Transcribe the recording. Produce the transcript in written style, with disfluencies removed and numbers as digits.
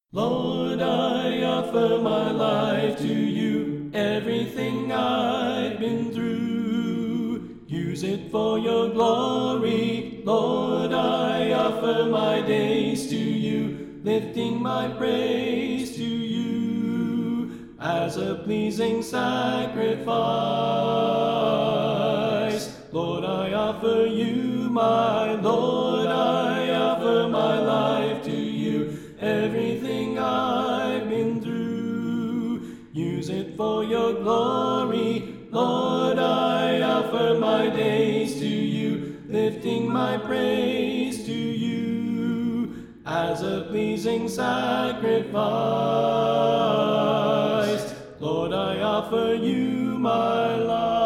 Lord, I offer my life to you, everything I've been through. Use it for your glory. Lord, I offer my days to you, lifting my praise to you as a pleasing sacrifice. Lord, I offer you my Lord, I offer my life to you, everything I've been through. Use it for your glory. Lord, I offer my days to you, lifting my praise to you as a pleasing sacrifice. Lord, I offer you my life.